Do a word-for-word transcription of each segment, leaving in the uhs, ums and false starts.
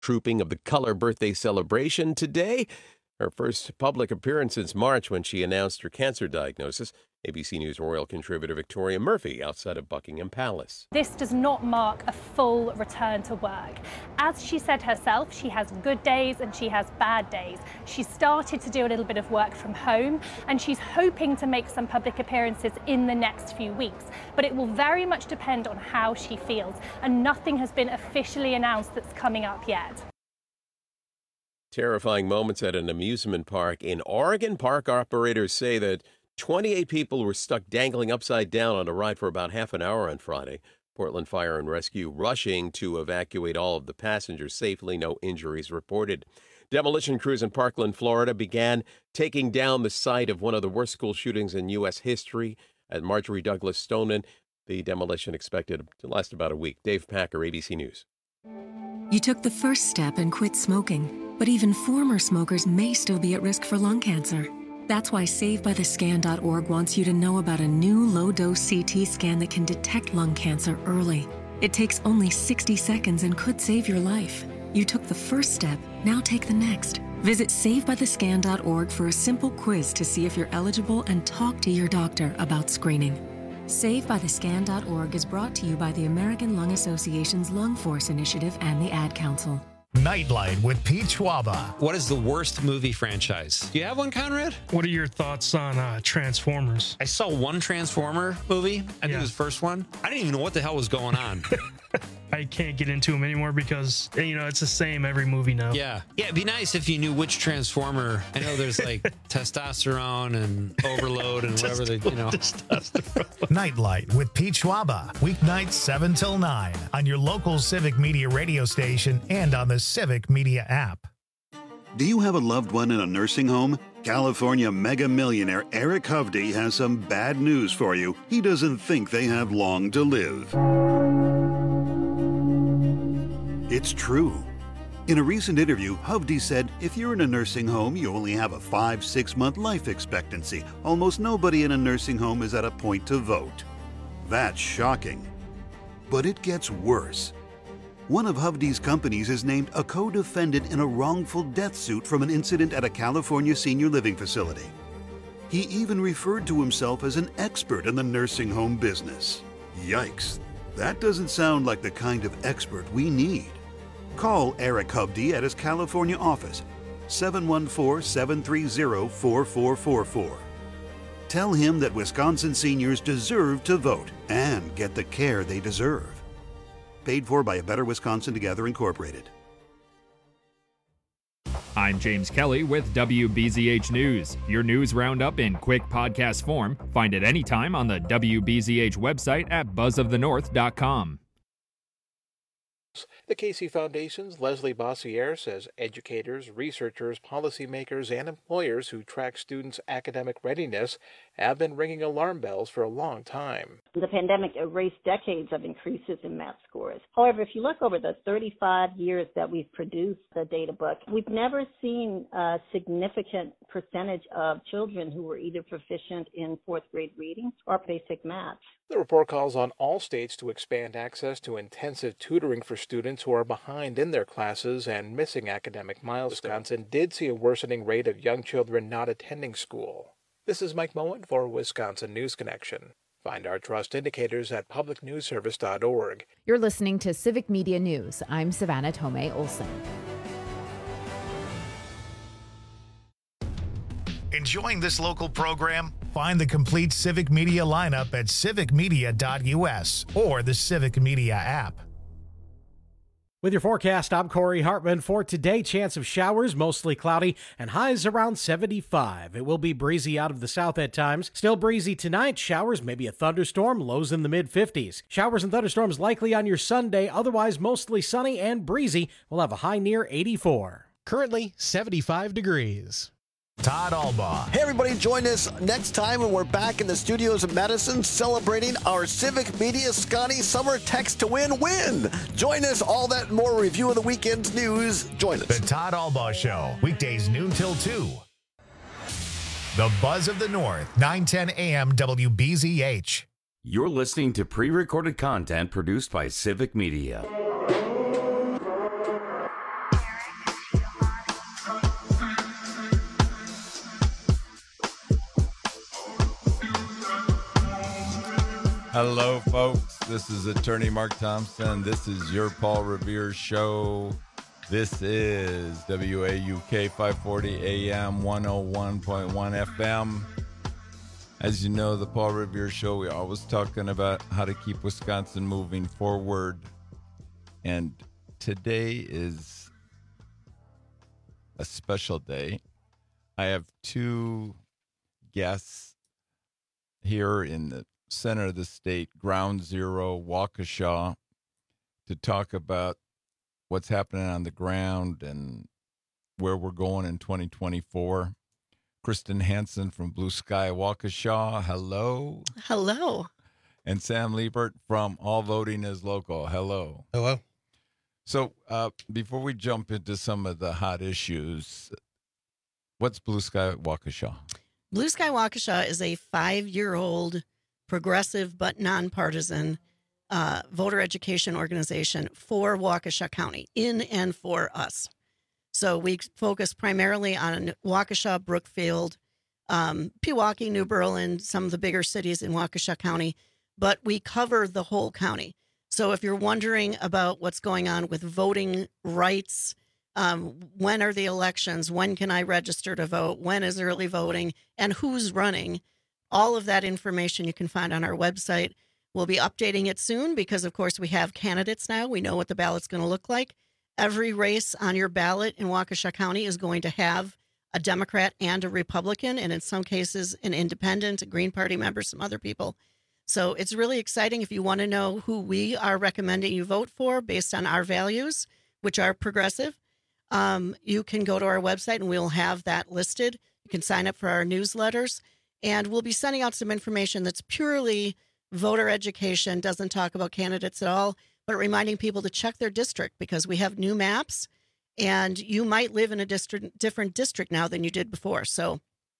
trooping of the Color birthday celebration today. Her first public appearance since March when she announced her cancer diagnosis. A B C News royal contributor Victoria Murphy outside of Buckingham Palace. This does not mark a full return to work. As she said herself, she has good days and she has bad days. She started to do a little bit of work from home and she's hoping to make some public appearances in the next few weeks. But it will very much depend on how she feels, and nothing has been officially announced that's coming up yet. Terrifying moments at an amusement park in Oregon. Park operators say that twenty-eight people were stuck dangling upside down on a ride for about half an hour on Friday. Portland Fire and Rescue rushing to evacuate all of the passengers safely. No injuries reported. Demolition crews in Parkland, Florida began taking down the site of one of the worst school shootings in U S history at Marjorie Douglas Stoneman. The demolition expected to last about a week. Dave Packer, A B C News. You took the first step and quit smoking, but even former smokers may still be at risk for lung cancer. That's why Save By The Scan dot org wants you to know about a new low-dose C T scan that can detect lung cancer early. It takes only sixty seconds and could save your life. You took the first step, now take the next. Visit Save By The Scan dot org for a simple quiz to see if you're eligible and talk to your doctor about screening. Save By The Scan dot org is brought to you by the American Lung Association's Lung Force Initiative and the Ad Council. Nightlight with Pete Schwaba. What is the worst movie franchise? Do you have one, Conrad? What are your thoughts on uh, Transformers? I saw one Transformer movie. I think Yeah. it was the first one. I didn't even know what the hell was going on. I can't get into them anymore because, you know, it's the same every movie now. Yeah. Yeah, it'd be nice if you knew which Transformer. I know there's like testosterone and overload and whatever they, you know. Nightlight with Pete Schwaba. Weeknights seven till nine on your local Civic Media radio station and on the Civic Media app. Do you have a loved one in a nursing home? California mega millionaire Eric Hovde has some bad news for you. He doesn't think they have long to live. It's true. In a recent interview, Hovde said, if you're in a nursing home, you only have a five, six month life expectancy. Almost nobody in a nursing home is at a point to vote. That's shocking. But it gets worse. One of Hovde's companies is named a co-defendant in a wrongful death suit from an incident at a California senior living facility. He even referred to himself as an expert in the nursing home business. Yikes. That doesn't sound like the kind of expert we need. Call Eric Hovde at his California office, seven one four, seven three zero, four four four four. Tell him that Wisconsin seniors deserve to vote and get the care they deserve. Paid for by A Better Wisconsin Together, Incorporated. I'm James Kelly with W B Z H News. Your news roundup in quick podcast form. Find it anytime on the W B Z H website at buzz of the north dot com. The Casey Foundation's Leslie Bossiere says educators, researchers, policymakers, and employers who track students' academic readiness have been ringing alarm bells for a long time. The pandemic erased decades of increases in math scores. However, if you look over the thirty-five years that we've produced the data book, we've never seen a significant percentage of children who were either proficient in fourth grade reading or basic math. The report calls on all states to expand access to intensive tutoring for students who are behind in their classes and missing academic milestones. Wisconsin did see a worsening rate of young children not attending school. This is Mike Moen for Wisconsin News Connection. Find our trust indicators at public news service dot org. You're listening to Civic Media News. I'm Savannah Tomei Olson. Enjoying this local program? Find the complete Civic Media lineup at civic media dot U S or the Civic Media app. With your forecast, I'm Corey Hartman. For today, chance of showers, mostly cloudy, and highs around seventy-five. It will be breezy out of the south at times. Still breezy tonight. Showers, maybe a thunderstorm, lows in the mid-fifties. Showers and thunderstorms likely on your Sunday. Otherwise, mostly sunny and breezy. We'll have a high near eighty-four. Currently, seventy-five degrees. Todd Albaugh. Hey, everybody, join us next time when we're back in the studios of Madison celebrating our Civic Media Scotty Summer Text to Win win. Join us, all that and more. Review of the weekend's news. Join us. The Todd Albaugh Show, weekdays noon till two. The Buzz of the North, nine ten a m W B Z H. You're listening to pre-recorded content produced by Civic Media. Hello, folks. This is Attorney Mark Thompson. This is your Paul Revere Show. This is W A U K five forty A M, one oh one point one F M. As you know, the Paul Revere Show, we're always talking about how to keep Wisconsin moving forward. And today is a special day. I have two guests here in the center of the state, Ground Zero, Waukesha, to talk about what's happening on the ground and where we're going in twenty twenty-four. Kristen Hansen from Blue Sky, Waukesha, hello. Hello. And Sam Liebert from All Voting is Local, hello. Hello. So uh, before we jump into some of the hot issues, what's Blue Sky Waukesha? Blue Sky Waukesha is a five-year-old progressive but nonpartisan uh, voter education organization for Waukesha County, in and for us. So we focus primarily on Waukesha, Brookfield, um, Pewaukee, New Berlin, some of the bigger cities in Waukesha County, but we cover the whole county. So if you're wondering about what's going on with voting rights, um, when are the elections, when can I register to vote, when is early voting, and who's running, all of that information you can find on our website. We'll be updating it soon because, of course, we have candidates now. We know what the ballot's going to look like. Every race on your ballot in Waukesha County is going to have a Democrat and a Republican, and in some cases, an independent, a Green Party member, some other people. So it's really exciting. If you want to know who we are recommending you vote for based on our values, which are progressive, um, you can go to our website and we'll have that listed. You can sign up for our newsletters, and we'll be sending out some information that's purely voter education, doesn't talk about candidates at all, but reminding people to check their district because we have new maps and you might live in a district, different district now than you did before. So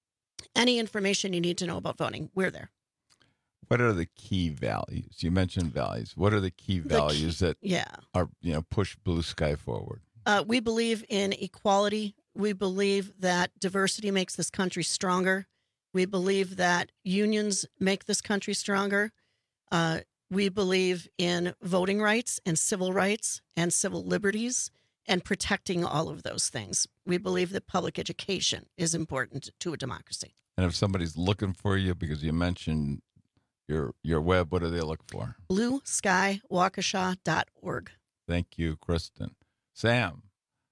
any information you need to know about voting, we're there. What are the key values? You mentioned values. What are the key values the key, that yeah. are, you know, push Blue Sky forward? Uh, we believe in equality. We believe that diversity makes this country stronger. We believe that unions make this country stronger. Uh, we believe in voting rights and civil rights and civil liberties and protecting all of those things. We believe that public education is important to a democracy. And if somebody's looking for you because you mentioned your your web, what do they look for? blue sky waukesha dot org. Thank you, Kristen. Sam,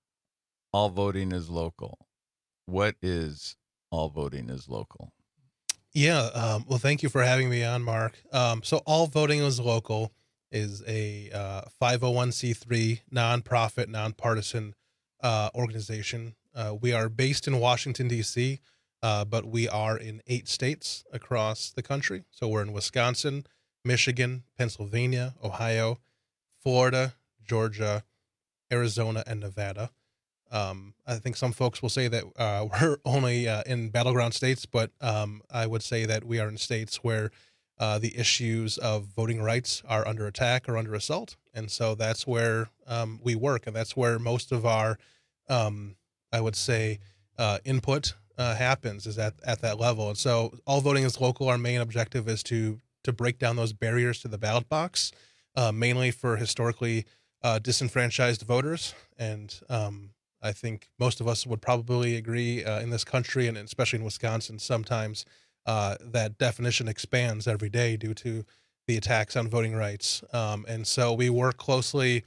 All Voting is Local. What is All Voting is Local? Yeah, um, well, thank you for having me on, Mark. Um, so All Voting is Local is a uh, five oh one c three nonprofit, nonpartisan uh, organization. Uh, we are based in Washington, D C, uh, but we are in eight states across the country. So we're in Wisconsin, Michigan, Pennsylvania, Ohio, Florida, Georgia, Arizona, and Nevada. Um, I think some folks will say that uh, we're only uh, in battleground states, but um, I would say that we are in states where uh, the issues of voting rights are under attack or under assault. And so that's where um, we work, and that's where most of our, um, I would say, uh, input uh, happens is at, at that level. And so All Voting is Local. Our main objective is to to break down those barriers to the ballot box, uh, mainly for historically uh, disenfranchised voters. And um I think most of us would probably agree uh, in this country, and especially in Wisconsin, sometimes uh, that definition expands every day due to the attacks on voting rights. Um, and so we work closely,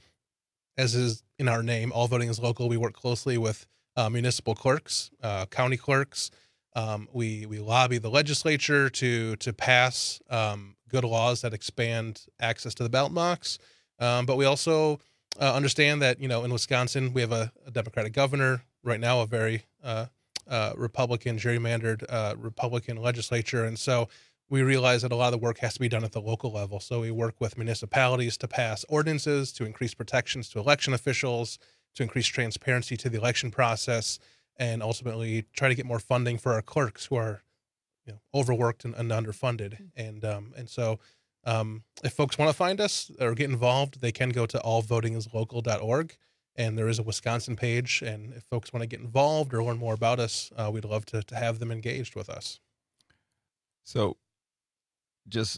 as is in our name, All Voting is Local. We work closely with uh, municipal clerks, uh, county clerks. Um, we we lobby the legislature to to pass um, good laws that expand access to the ballot box. Um, but we also Uh, understand that, you know, in Wisconsin, we have a, a Democratic governor right now, a very uh, uh, Republican, gerrymandered uh, Republican legislature. And so we realize that a lot of the work has to be done at the local level. So we work with municipalities to pass ordinances, to increase protections to election officials, to increase transparency to the election process, and ultimately try to get more funding for our clerks who are, you know, overworked and, and underfunded. And um, and so Um, if folks want to find us or get involved, they can go to all voting is local dot org, and there is a Wisconsin page. And if folks want to get involved or learn more about us, uh, we'd love to, to have them engaged with us. So just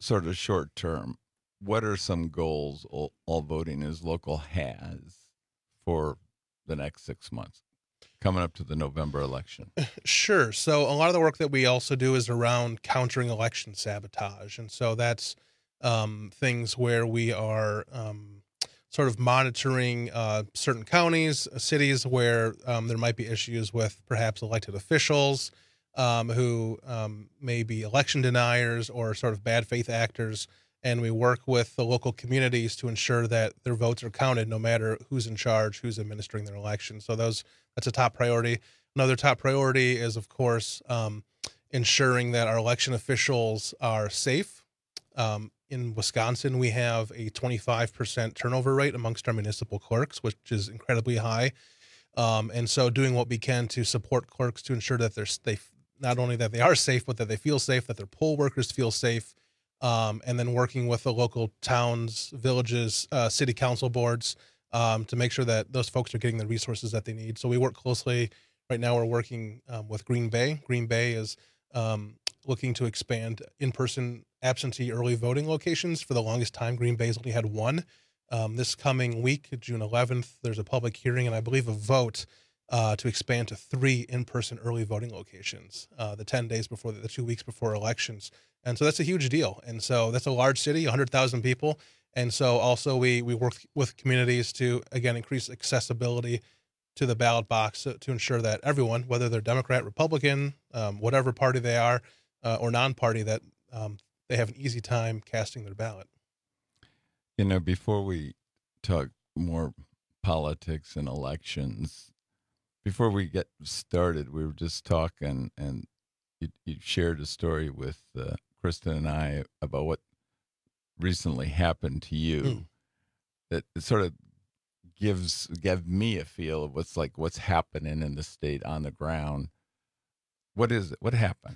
sort of short term, what are some goals all, all Voting is Local has for the next six months coming up to the November election? Sure. So a lot of the work that we also do is around countering election sabotage. And so that's um, things where we are um, sort of monitoring uh, certain counties, uh, cities where um, there might be issues with perhaps elected officials um, who um, may be election deniers or sort of bad faith actors. And we work with the local communities to ensure that their votes are counted no matter who's in charge, who's administering their election. So those that's a top priority. Another top priority is, of course, um, ensuring that our election officials are safe. Um, in Wisconsin, we have a twenty-five percent turnover rate amongst our municipal clerks, which is incredibly high. Um, and so doing what we can to support clerks to ensure that they're they, not only that they are safe, but that they feel safe, that their poll workers feel safe. Um, and then working with the local towns, villages, uh, city council boards um, to make sure that those folks are getting the resources that they need. So we work closely. Right now we're working um, with Green Bay. Green Bay is um, looking to expand in-person absentee early voting locations. For the longest time, Green Bay's only had one. Um, this coming week, June eleventh, there's a public hearing and I believe a vote uh, to expand to three in-person early voting locations uh, the ten days before, the, the two weeks before elections. And so that's a huge deal. And so that's a large city, one hundred thousand people. And so also we we work with communities to, again, increase accessibility to the ballot box to, to ensure that everyone, whether they're Democrat, Republican, um, whatever party they are, uh, or non-party, that um, they have an easy time casting their ballot. You know, before we talk more politics and elections, before we get started, we were just talking, and you, you shared a story with uh, Kristen and I about what recently happened to you. Mm. That it sort of gives gave me a feel of what's like what's happening in the state on the ground. What is it? What happened?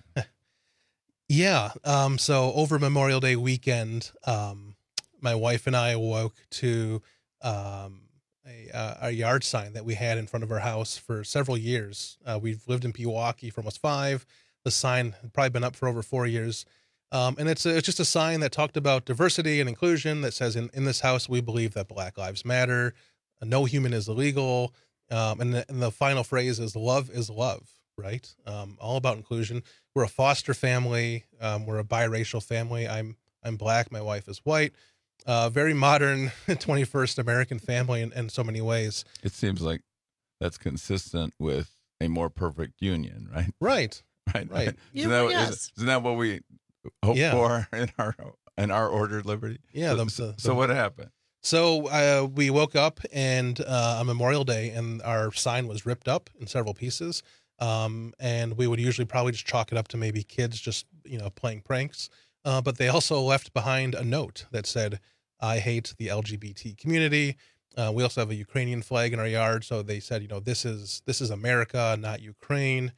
Yeah. Um, so over Memorial Day weekend, um, my wife and I woke to um, a, uh, a yard sign that we had in front of our house for several years. Uh, we've lived in Pewaukee for almost five. The sign had probably been up for over four years. Um, and it's, a, it's just a sign that talked about diversity and inclusion that says in, in this house, we believe that Black Lives Matter, uh, no human is illegal. Um, and, the, and the final phrase is love is love, right? Um, all about inclusion. We're a foster family. Um, we're a biracial family. I'm, I'm Black. My wife is white. Uh, very modern twenty-first American family in, in so many ways. It seems like that's consistent with a more perfect union, right? Right. Right. Right. Isn't, Yeah, that, yes. isn't, isn't that what we hope Yeah. for in our in our ordered liberty? Yeah. So, The, so, the, so what happened? So uh, we woke up and uh, on Memorial Day, and our sign was ripped up in several pieces. Um, and we would usually probably just chalk it up to maybe kids just, you know, playing pranks. Uh, but they also left behind a note that said, "I hate the L G B T community." Uh, we also have a Ukrainian flag in our yard. So they said, you know, this is this is America, not Ukraine.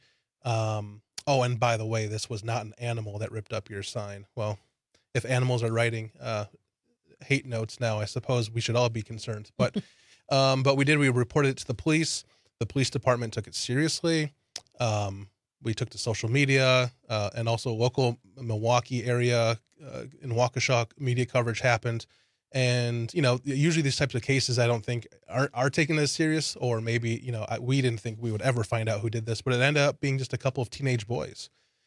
Um, oh, and by the way, this was not an animal that ripped up your sign. Well, if animals are writing uh, hate notes now, I suppose we should all be concerned. But um, but we did. We reported it to the police. The police department took it seriously. Um, we took to social media uh, and also local Milwaukee area uh, in Waukesha media coverage happened. And, you know, usually these types of cases, I don't think are, are taken as serious, or maybe, you know, I, we didn't think we would ever find out who did this, but it ended up being just a couple of teenage boys.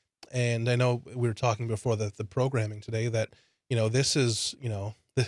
And I know we were talking before the, the programming today that, you know, this is, you know, the,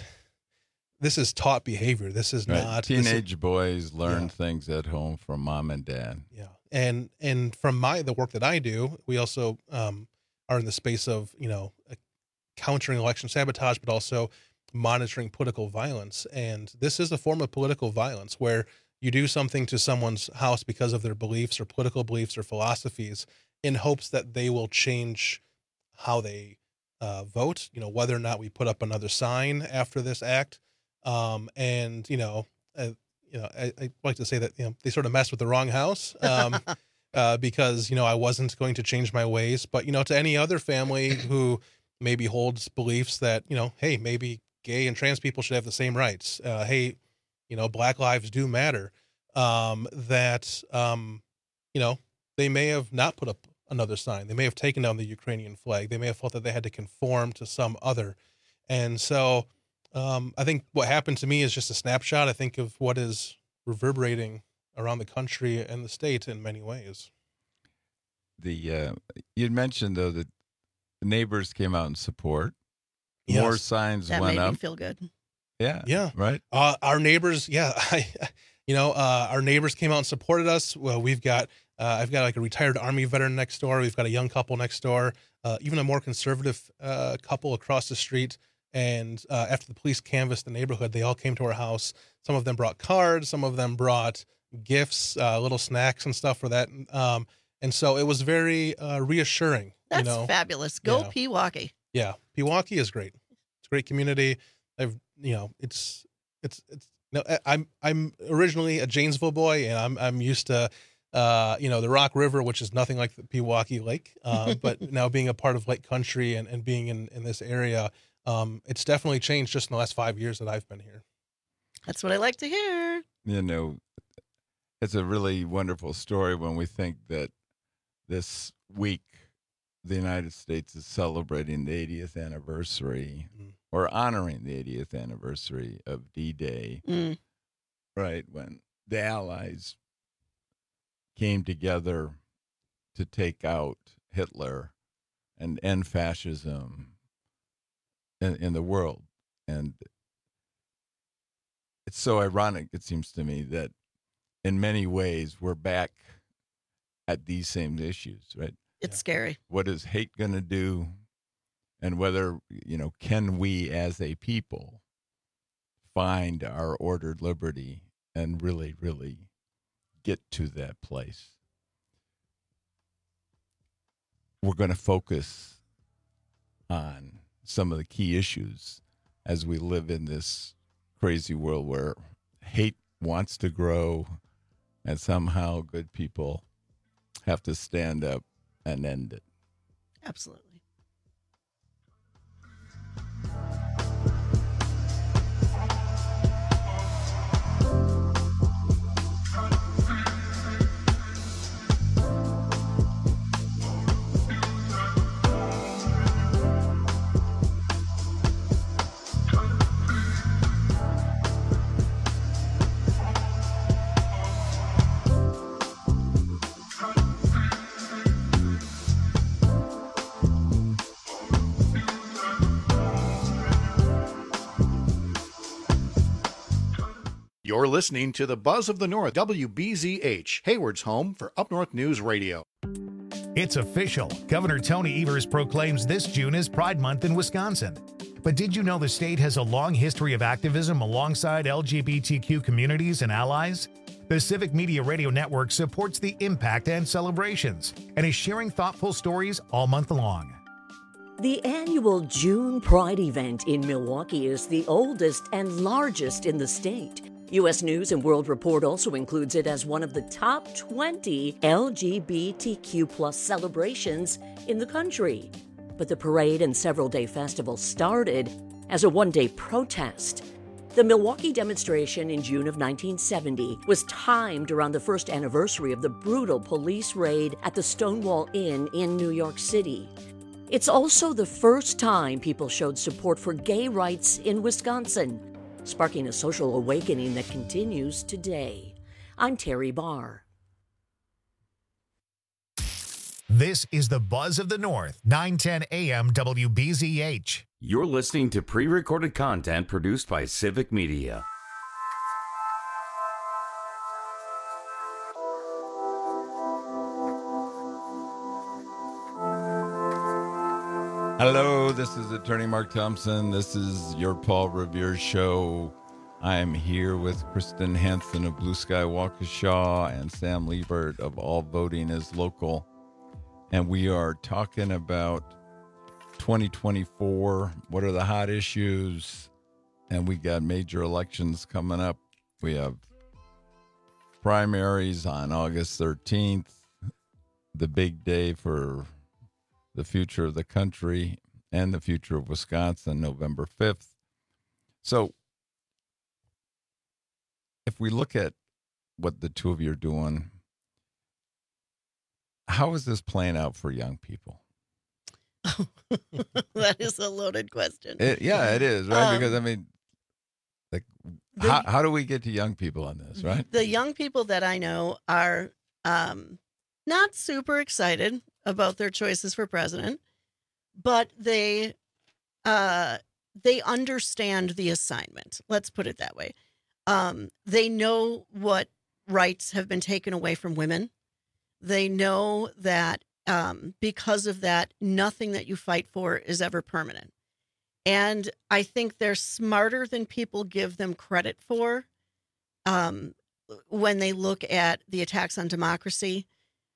this is taught behavior. This is Right. not Teenage this is, boys learn Yeah. things at home from mom and dad. Yeah. And, and from my, the work that I do, we also um, are in the space of, you know, countering election sabotage, but also monitoring political violence. And this is a form of political violence where you do something to someone's house because of their beliefs or political beliefs or philosophies in hopes that they will change how they uh, vote, you know, whether or not we put up another sign after this act. Um, and, you know, uh, you know, I, I like to say that, you know, they sort of messed with the wrong house um, uh, because, you know, I wasn't going to change my ways. But, you know, to any other family who maybe holds beliefs that, you know, hey, maybe gay and trans people should have the same rights. Uh, hey, you know, Black lives do matter. Um, that, um, you know, they may have not put up another sign. They may have taken down the Ukrainian flag. They may have felt that they had to conform to some other. And so um, I think what happened to me is just a snapshot, I think, of what is reverberating around the country and the state in many ways. The uh, you'd mentioned, though, that the neighbors came out in support. Yes. More signs That went made up. me feel good. Yeah. Yeah. Right. Uh, our neighbors, yeah, I, you know, uh, our neighbors came out and supported us. Well, we've got, uh, I've got like a retired Army veteran next door. We've got a young couple next door, uh, even a more conservative uh, couple across the street. And uh, after the police canvassed the neighborhood, they all came to our house. Some of them brought cards. Some of them brought gifts, uh, little snacks and stuff for that. Um, and so it was very uh, reassuring. That's you know? fabulous. Go Yeah. Pewaukee. Yeah, Pewaukee is great. It's a great community. I've, you know, it's, it's, it's, no, I'm, I'm originally a Janesville boy, and I'm, I'm used to, uh, you know, the Rock River, which is nothing like the Pewaukee Lake. Uh, but now being a part of Lake Country and, and being in, in this area, um, it's definitely changed just in the last five years that I've been here. That's what I like to hear. You know, it's a really wonderful story when we think that this week the United States is celebrating the eightieth anniversary mm. or honoring the eightieth anniversary of D-Day, mm. right, when the Allies came together to take out Hitler and end fascism in, in the world. And it's so ironic, it seems to me, that in many ways we're back at these same issues, right? It's scary. What is hate going to do? And whether, you know, can we as a people find our ordered liberty and really, really get to that place? We're going to focus on some of the key issues as we live in this crazy world where hate wants to grow and somehow good people have to stand up and end it. Absolutely. You're listening to the Buzz of the North, W B Z H, Hayward's home for Up North News Radio. It's official. Governor Tony Evers proclaims this June as Pride Month in Wisconsin. But did you know the state has a long history of activism alongside L G B T Q communities and allies? The Civic Media Radio Network supports the impact and celebrations and is sharing thoughtful stories all month long. The annual June Pride event in Milwaukee is the oldest and largest in the state. U S News and World Report also includes it as one of the top twenty L G B T Q plus celebrations in the country. But the parade and several-day festival started as a one-day protest. The Milwaukee demonstration in June of nineteen seventy was timed around the first anniversary of the brutal police raid at the Stonewall Inn in New York City. It's also the first time people showed support for gay rights in Wisconsin, sparking a social awakening that continues today. I'm Terry Barr. This is the Buzz of the North, nine ten A M W B Z H. You're listening to pre-recorded content produced by Civic Media. Hello, this is Attorney Mark Thompson. This is your Paul Revere Show. I am here with Kristen Hansen of Blue Sky Waukesha and Sam Liebert of All Voting is Local. And we are talking about twenty twenty-four. What are the hot issues? And we got major elections coming up. We have primaries on August thirteenth, the big day for the future of the country and the future of Wisconsin, November fifth. So if we look at what the two of you are doing, how is this playing out for young people? That is a loaded question. It, yeah, it is, right? Um, because I mean, like, the- how, how do we get to young people on this, right? The young people that I know are um, not super excited about their choices for president, but they uh, they understand the assignment. Let's put it that way. Um, they know what rights have been taken away from women. They know that um, because of that, nothing that you fight for is ever permanent. And I think they're smarter than people give them credit for um, when they look at the attacks on democracy.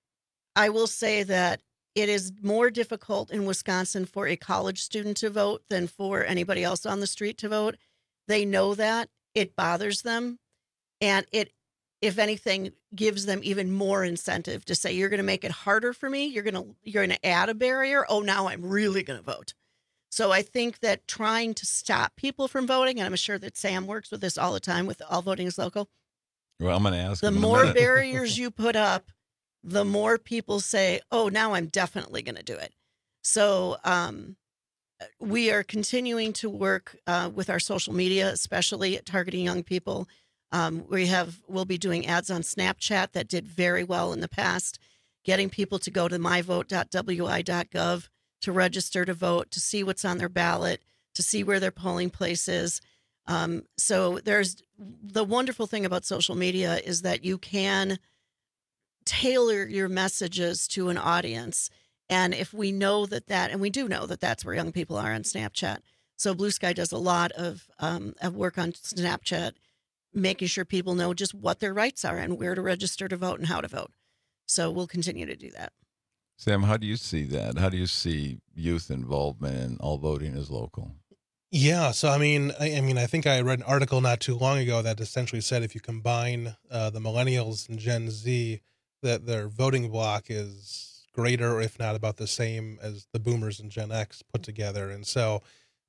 I will say that it is more difficult in Wisconsin for a college student to vote than for anybody else on the street to vote. They know that. It bothers them. And it, if anything, gives them even more incentive to say, you're going to make it harder for me. You're going to, you're going to add a barrier. Oh, now I'm really going to vote. So I think that trying to stop people from voting, and I'm sure that Sam works with this all the time with All Voting is Local. Well, I'm going to ask The him in a more minute. barriers you put up, the more people say, oh, now I'm definitely going to do it. So um, we are continuing to work uh, with our social media, especially at targeting young people. Um, we have, we'll be doing ads on Snapchat that did very well in the past, getting people to go to my vote dot w i dot gov to register to vote, to see what's on their ballot, to see where their polling place is. Um, so there's the wonderful thing about social media is that you can tailor your messages to an audience. And if we know that that, and we do know that that's where young people are on Snapchat. So Blue Sky does a lot of, um, of work on Snapchat, making sure people know just what their rights are and where to register to vote and how to vote. So we'll continue to do that. Sam, how do you see that? How do you see youth involvement in All Voting is Local? Yeah, so I mean, I, I mean, I think I read an article not too long ago that essentially said if you combine uh, the millennials and Gen Z, that their voting block is greater, if not about the same, as the Boomers and Gen X put together. And so,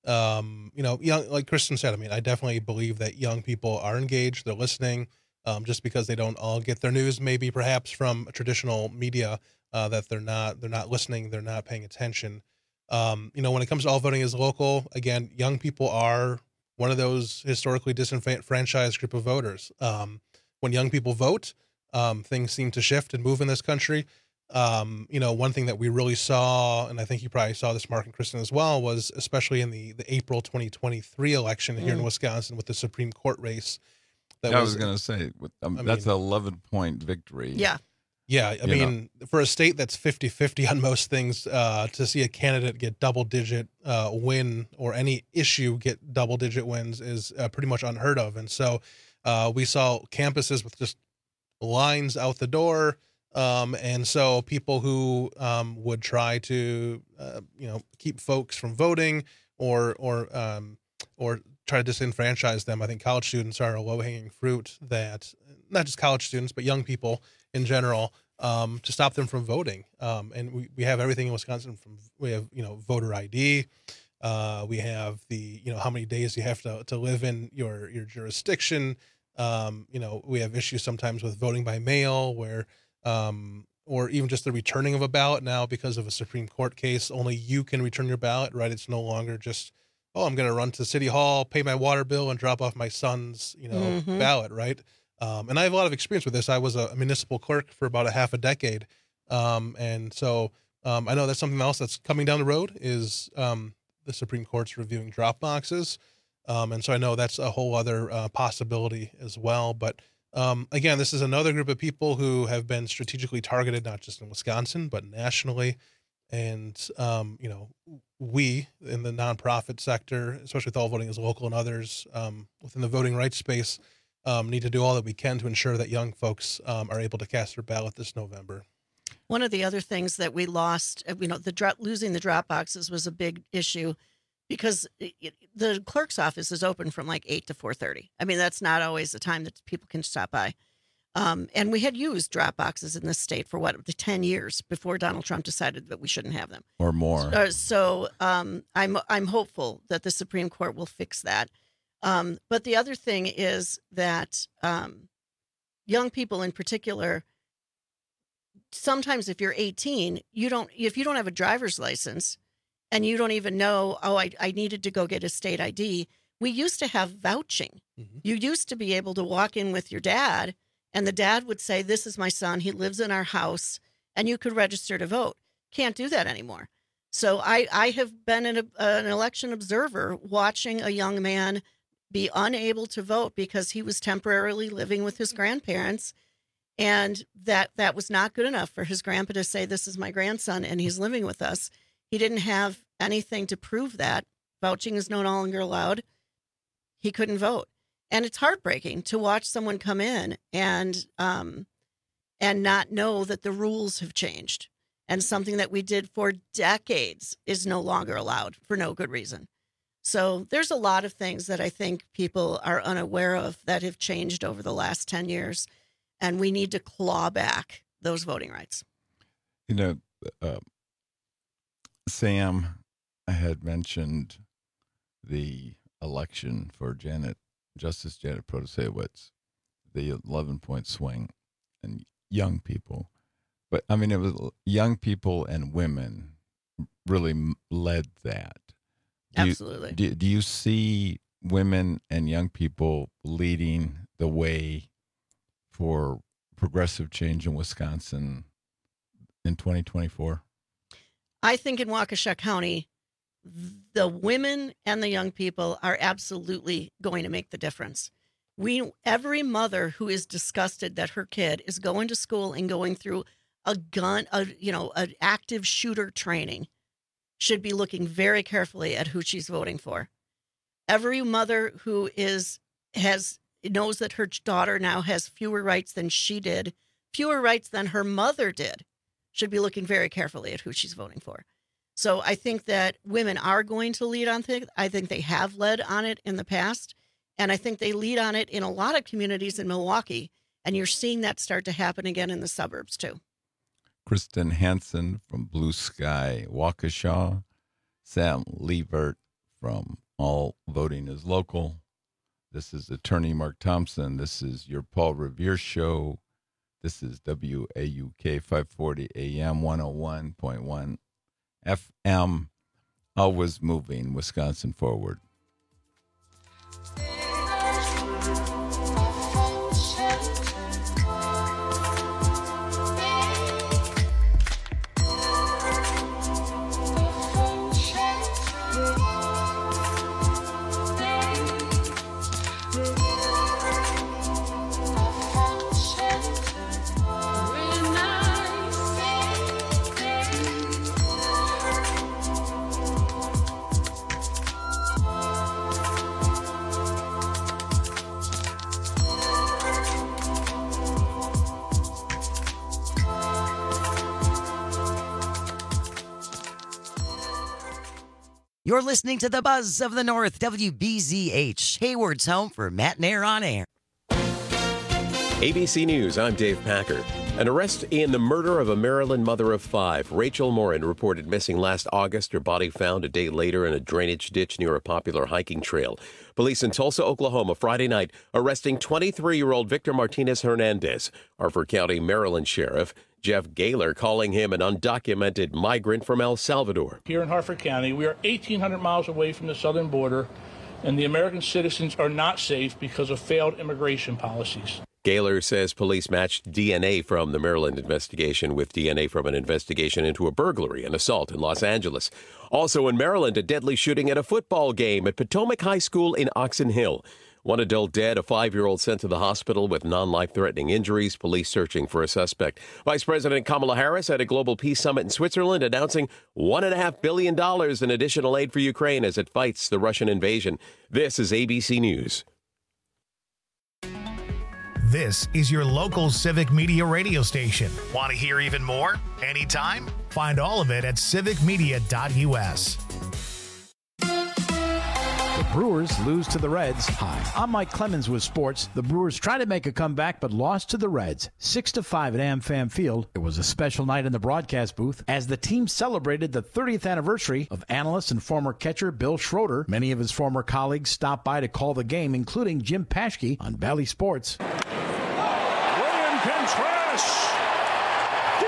um, you know, young, like Kristen said, I mean, I definitely believe that young people are engaged, they're listening, um, just because they don't all get their news, maybe perhaps from traditional media, uh, that they're not they're not listening, they're not paying attention. Um, you know, when it comes to All Voting is Local, again, young people are one of those historically disenfranchised group of voters. Um, when young people vote, um, things seem to shift and move in this country. Um, you know, one thing that we really saw, and I think you probably saw this, Mark and Kristen, as well, was especially in the, the April twenty twenty-three election here Mm. in Wisconsin with the Supreme Court race. That Yeah, I was, was going to say, with- um, I that's mean- an eleven-point victory. Yeah. Yeah, I You know. mean, for a state that's fifty-fifty on most things, uh, to see a candidate get double-digit uh, win or any issue get double-digit wins is uh, pretty much unheard of. And so uh, we saw campuses with just lines out the door. Um, and so people who um, would try to, uh, you know, keep folks from voting or or um, or try to disenfranchise them. I think college students are a low-hanging fruit that not just college students, but young people in general, um, to stop them from voting. Um, and we, we have everything in Wisconsin from, we have, you know, voter I D. Uh, we have the, you know, how many days you have to, to live in your, your jurisdiction. Um, you know, we have issues sometimes with voting by mail where, um, or even just the returning of a ballot now because of a Supreme Court case, only you can return your ballot, right? It's no longer just, oh, I'm going to run to City Hall, pay my water bill and drop off my son's, you know, Mhm. ballot, right? Um, and I have a lot of experience with this. I was a municipal clerk for about a half a decade. Um, and so um, I know that's something else that's coming down the road is um, the Supreme Court's reviewing drop boxes. Um, and so I know that's a whole other uh, possibility as well. But um, again, this is another group of people who have been strategically targeted, not just in Wisconsin, but nationally. And, um, you know, we in the nonprofit sector, especially with All Voting is Local and others um, within the voting rights space, um, need to do all that we can to ensure that young folks um, are able to cast their ballot this November. One of the other things that we lost, uh, you know, the dro- losing the drop boxes was a big issue because it, it- the clerk's office is open from like eight to four thirty. I mean, that's not always the time that people can stop by. Um, and we had used drop boxes in this state for what, the ten years before Donald Trump decided that we shouldn't have them. Or more. Uh, so um, I'm I'm hopeful that the Supreme Court will fix that. Um, but the other thing is that um, young people in particular, sometimes if you're eighteen, you don't, if you don't have a driver's license and you don't even know, oh, I, I needed to go get a state I D. We used to have vouching. Mm-hmm. You used to be able to walk in with your dad and the dad would say, this is my son. He lives in our house, and you could register to vote. Can't do that anymore. So I, I have been an, an election observer watching a young man be unable to vote because he was temporarily living with his grandparents. And that, that was not good enough for his grandpa to say, this is my grandson and he's living with us. He didn't have anything to prove that. Vouching is no longer allowed. He couldn't vote. And it's heartbreaking to watch someone come in and um, and not know that the rules have changed. And something that we did for decades is no longer allowed for no good reason. So there's a lot of things that I think people are unaware of that have changed over the last ten years. And we need to claw back those voting rights. You know, uh, Sam had mentioned the election for Janet, Justice Janet Protasiewicz, the eleven-point swing, and young people. But, I mean, it was young people and women really led that. Do Absolutely. You, do, do you see women and young people leading the way for progressive change in Wisconsin in twenty twenty-four? I think in Waukesha County, the women and the young people are absolutely going to make the difference. We, every mother who is disgusted that her kid is going to school and going through a gun, a, you know, an active shooter training should be looking very carefully at who she's voting for. Every mother who is, has, knows that her daughter now has fewer rights than she did, fewer rights than her mother did, should be looking very carefully at who she's voting for. So I think that women are going to lead on things. I think they have led on it in the past. And I think they lead on it in a lot of communities in Milwaukee. And you're seeing that start to happen again in the suburbs, too. Kristen Hansen from Blue Sky, Waukesha. Sam Liebert from All Voting is Local. This is Attorney Mark Thompson. This is your Paul Revere Show. This is W A U K five forty A M one oh one point one F M. Always moving Wisconsin forward. You're listening to the Buzz of the North, W B Z H, Hayward's home for Matt Nair on air. A B C News, I'm Dave Packer. An arrest in the murder of a Maryland mother of five. Rachel Morin reported missing last August. Her body found a day later in a drainage ditch near a popular hiking trail. Police in Tulsa, Oklahoma, Friday night, arresting twenty-three-year-old Victor Martinez Hernandez. Harford County, Maryland Sheriff Jeff Gaylor calling him an undocumented migrant from El Salvador. Here in Harford County, we are eighteen hundred miles away from the southern border, and the American citizens are not safe because of failed immigration policies. Gaylor says police matched D N A from the Maryland investigation with D N A from an investigation into a burglary and assault in Los Angeles. Also in Maryland, a deadly shooting at a football game at Potomac High School in Oxon Hill. One adult dead, a five-year-old sent to the hospital with non-life-threatening injuries, police searching for a suspect. Vice President Kamala Harris at a global peace summit in Switzerland announcing one point five billion dollars in additional aid for Ukraine as it fights the Russian invasion. This is A B C News. This is your local civic media radio station. Want to hear even more? Anytime? Find all of it at civic media dot U S. The Brewers lose to the Reds. Hi, I'm Mike Clemens with sports. The Brewers tried to make a comeback but lost to the Reds, six to five at AmFam Field. It was a special night in the broadcast booth as the team celebrated the thirtieth anniversary of analyst and former catcher Bill Schroeder. Many of his former colleagues stopped by to call the game, including Jim Paschke on Bally Sports. William Contreras, deep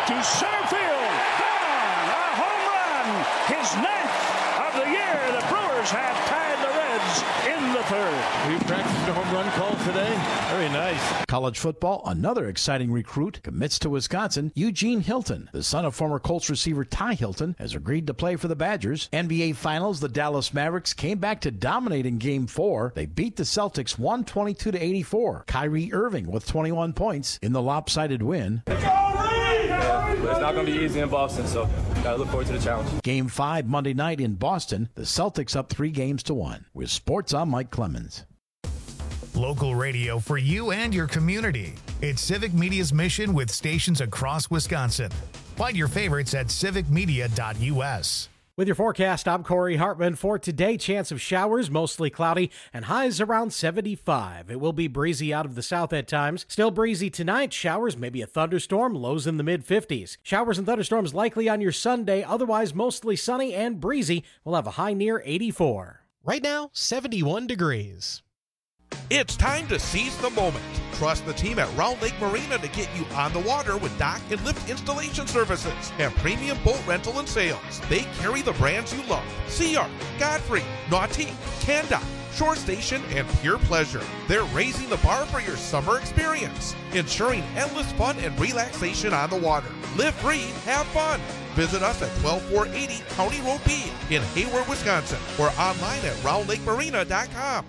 to center field. Gone! A home run! His ninth of the year. The Brewers have tied the Reds in the third. We practiced a home run call today. Very nice. College football, another exciting recruit commits to Wisconsin. Eugene Hilton, the son of former Colts receiver Ty Hilton, has agreed to play for the Badgers. N B A Finals, the Dallas Mavericks came back to dominate in Game four. They beat the Celtics one twenty-two to eighty-four. Kyrie Irving with twenty-one points in the lopsided win. Yeah, but it's not going to be easy in Boston, so gotta look forward to the challenge. Game five Monday night in Boston. The Celtics up three games to one. With sports, I'm Mike Clemens. Local radio for you and your community. It's Civic Media's mission with stations across Wisconsin. Find your favorites at civic media dot u s. With your forecast, I'm Corey Hartman. For today, chance of showers, mostly cloudy, and highs around seventy-five. It will be breezy out of the south at times. Still breezy tonight. Showers, maybe a thunderstorm, lows in the mid-fifties. Showers and thunderstorms likely on your Sunday. Otherwise, mostly sunny and breezy. We'll have a high near eighty-four. Right now, seventy-one degrees. It's time to seize the moment. Trust the team at Round Lake Marina to get you on the water with dock and lift installation services and premium boat rental and sales. They carry the brands you love: Sea Ark, Godfrey, Nautique, Canda, Shore Station, and Pure Pleasure. They're raising the bar for your summer experience, ensuring endless fun and relaxation on the water. Live free, have fun. Visit us at twelve four eighty County Road B in Hayward, Wisconsin, or online at round lake marina dot com.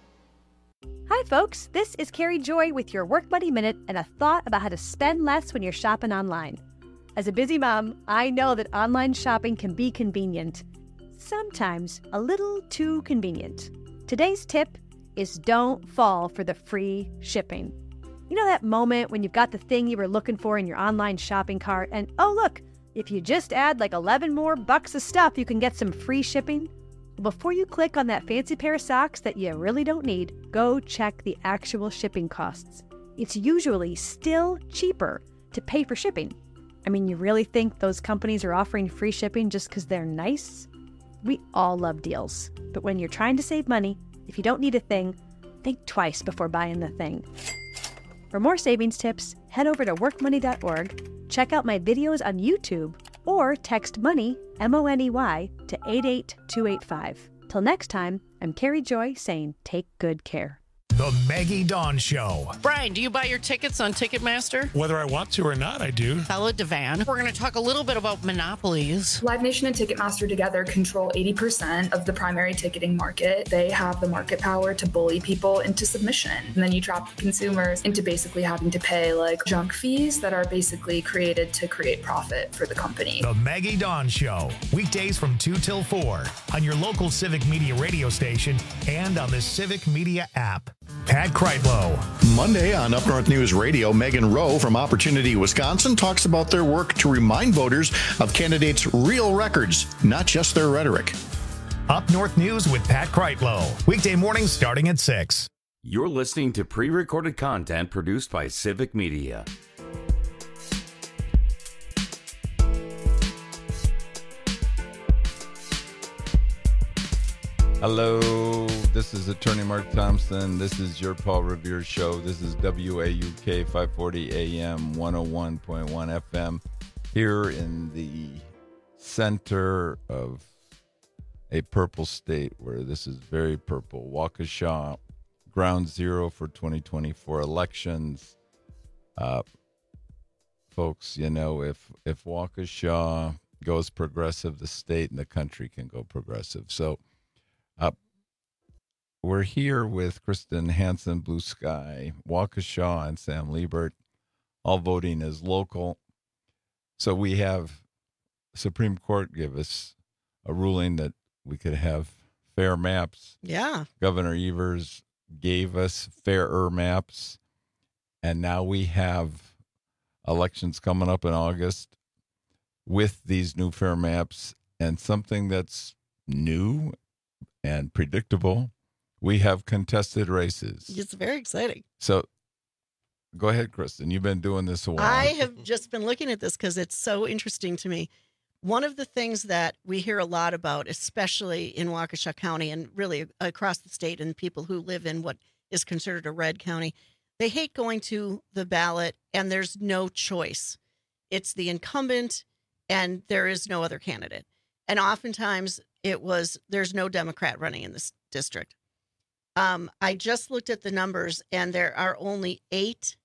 Hi folks, this is Carrie Joy with your Work Money Minute and a thought about how to spend less when you're shopping online. As a busy mom, I know that online shopping can be convenient. Sometimes a little too convenient. Today's tip is don't fall for the free shipping. You know that moment when you've got the thing you were looking for in your online shopping cart and oh look, if you just add like eleven more bucks of stuff, you can get some free shipping? Before you click on that fancy pair of socks that you really don't need, go check the actual shipping costs. It's usually still cheaper to pay for shipping. I mean, you really think those companies are offering free shipping just because they're nice? We all love deals, but when you're trying to save money, if you don't need a thing, think twice before buying the thing. For more savings tips, head over to work money dot org, check out my videos on YouTube, or text MONEY, M O N E Y, to eight eight two eight five. Till next time, I'm Carrie Joy saying take good care. The Maggie Dawn Show. Brian, do you buy your tickets on Ticketmaster? Whether I want to or not, I do. Bella Devan. We're going to talk a little bit about monopolies. Live Nation and Ticketmaster together control eighty percent of the primary ticketing market. They have the market power to bully people into submission. And then you trap consumers into basically having to pay like junk fees that are basically created to create profit for the company. The Maggie Dawn Show. Weekdays from two till four on your local Civic Media radio station and on the Civic Media app. Pat Kreitlow. Monday on Up North News Radio, Megan Rowe from Opportunity Wisconsin talks about their work to remind voters of candidates' real records, not just their rhetoric. Up North News with Pat Kreitlow. Weekday mornings starting at six. You're listening to pre-recorded content produced by Civic Media. Hello, this is Attorney Mark Thompson. This is your Paul Revere Show. This is W A U K five forty A M, one oh one point one F M, here in the center of a purple state where this is very purple. Waukesha, ground zero for twenty twenty-four elections. Uh, folks, you know, if, if Waukesha goes progressive, the state and the country can go progressive. So, Uh, we're here with Kristen Hansen, Blue Sky, Waukesha, and Sam Liebert, all voting as local. So we have Supreme Court give us a ruling that we could have fair maps. Yeah. Governor Evers gave us fairer maps, and now we have elections coming up in August with these new fair maps, and something that's new and predictable, we have contested races. It's very exciting. So go ahead, Kristen. You've been doing this a while. I have just been looking at this because it's so interesting to me. One of the things that we hear a lot about, especially in Waukesha County and really across the state, and people who live in what is considered a red county, they hate going to the ballot and there's no choice. it's the incumbent and there is no other candidate. And oftentimes it was, there's no Democrat running in this district. Um, I just looked at the numbers, and there are only eight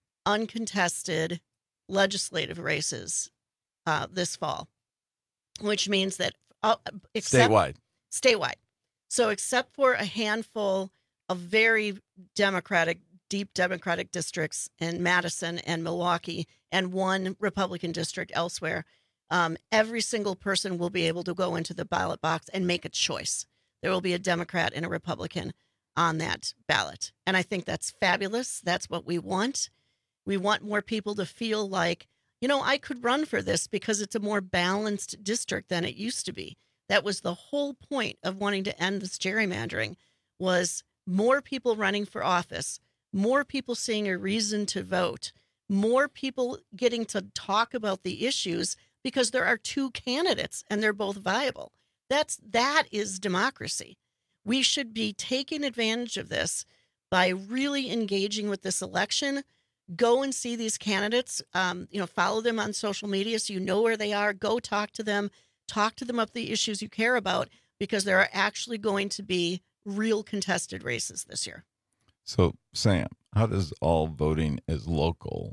uncontested legislative races uh, this fall, which means that uh, except, statewide. Statewide. So except for a handful of very Democratic, deep Democratic districts in Madison and Milwaukee, and one Republican district elsewhere, um, every single person will be able to go into the ballot box and make a choice. There will be a Democrat and a Republican on that ballot. And I think that's fabulous. That's what we want. We want more people to feel like, you know, I could run for this because it's a more balanced district than it used to be. That was the whole point of wanting to end this gerrymandering, was more people running for office, more people seeing a reason to vote, more people getting to talk about the issues because there are two candidates and they're both viable. That's, that is democracy. We should be taking advantage of this by really engaging with this election. Go and see these candidates, um, you know, follow them on social media so you know where they are. Go talk to them, talk to them about the issues you care about, because there are actually going to be real contested races this year. So, Sam, how does all voting is local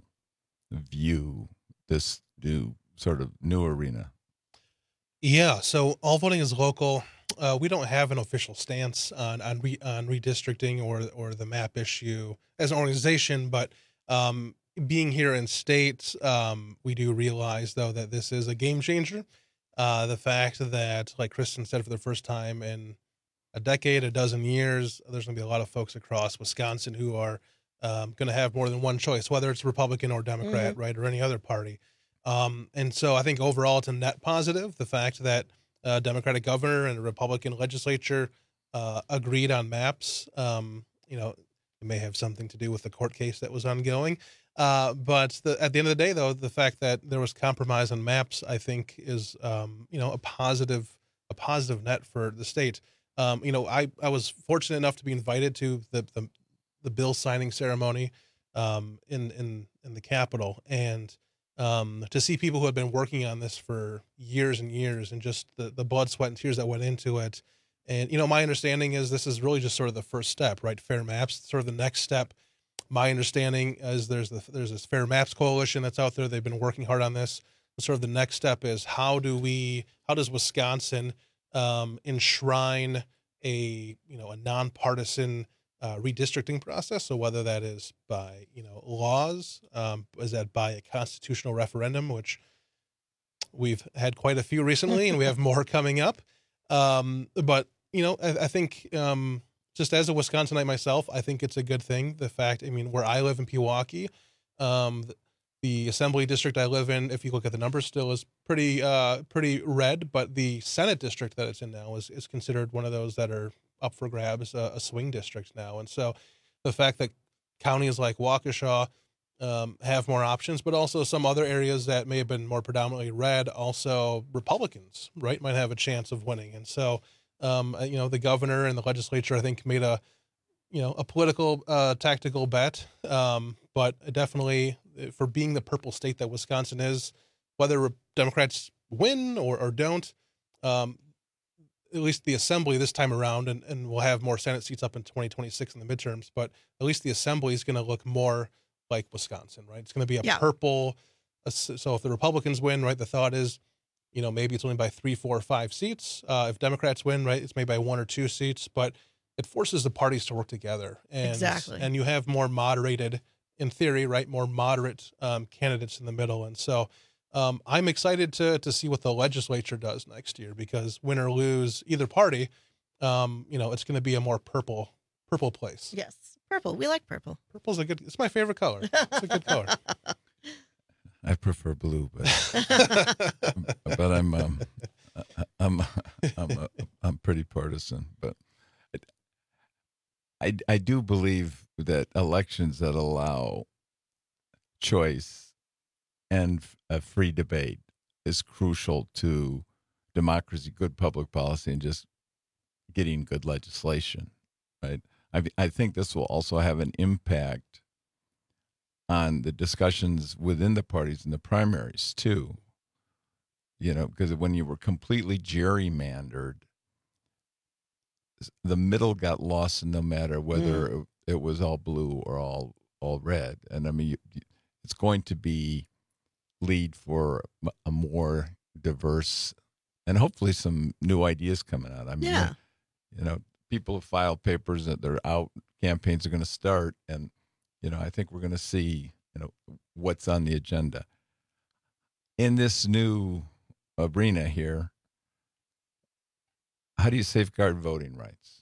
view this new sort of new arena? Yeah, so all voting is local. Uh, we don't have an official stance on on, re, on redistricting or or the map issue as an organization, but um, being here in state, um, we do realize, though, that this is a game changer. Uh, the fact that, like Kristen said, for the first time in a decade, a dozen years, there's going to be a lot of folks across Wisconsin who are um, going to have more than one choice, whether it's Republican or Democrat, mm-hmm. right, or any other party. Um, and so I think overall it's a net positive, the fact that a Democratic governor and a Republican legislature uh, agreed on maps. Um, you know, it may have something to do with the court case that was ongoing. Uh, but the, at the end of the day, though, the fact that there was compromise on maps, I think, is, um, you know, a positive, a positive net for the state. Um, you know, I, I was fortunate enough to be invited to the, the, the bill signing ceremony um, in, in, in the Capitol, and um, to see people who had been working on this for years and years, and just the, the blood, sweat, and tears that went into it. And, you know, my understanding is this is really just sort of the first step, right? Fair Maps, sort of the next step. My understanding is there's the, there's this Fair Maps coalition that's out there. They've been working hard on this. And sort of the next step is how do we, how does Wisconsin um, enshrine a, you know, a nonpartisan uh, redistricting process? So whether that is by, you know, laws, um, is that by a constitutional referendum, which we've had quite a few recently, and we have more coming up. Um, but, you know, I, I think um, just as a Wisconsinite myself, I think it's a good thing. The fact, I mean, where I live in Pewaukee, um, the assembly district I live in, if you look at the numbers, still is pretty uh, pretty red, but the Senate district that it's in now is, is considered one of those that are up for grabs, uh, a swing district now. And so the fact that counties like Waukesha um, have more options, but also some other areas that may have been more predominantly red, also Republicans, right, might have a chance of winning. And so, um, you know, the governor and the legislature, I think, made a, you know, a political, uh, tactical bet, um, but definitely for being the purple state that Wisconsin is, whether Democrats win or, or don't, um, at least the assembly this time around, and, and we'll have more Senate seats up in twenty twenty-six in the midterms, but at least the assembly is going to look more like Wisconsin, right? It's going to be a yeah. purple. So if the Republicans win, right, the thought is, you know, maybe it's only by three, four, or five seats. Uh, if Democrats win, right, it's maybe by one or two seats, but it forces the parties to work together. And, exactly. And you have more moderated, in theory, right, more moderate um, candidates in the middle. And so um, I'm excited to to see what the legislature does next year, because win or lose either party, um, you know, it's going to be a more purple purple place. Yes, purple. We like purple. Purple's a good. It's my favorite color. It's a good color. I prefer blue, but but I'm um, I'm I'm I'm pretty partisan. But I I do believe that elections that allow choice and a free debate is crucial to democracy, good public policy, and just getting good legislation, right? I I think this will also have an impact on the discussions within the parties in the primaries too. You know, because when you were completely gerrymandered, the middle got lost no matter whether mm. it, it was all blue or all all red. And I mean, you, it's going to be lead for a more diverse and hopefully some new ideas coming out. I mean, yeah. you know, people have filed papers that they're out, campaigns are going to start. And, you know, I think we're going to see, you know, what's on the agenda. In this new arena here, how do you safeguard voting rights?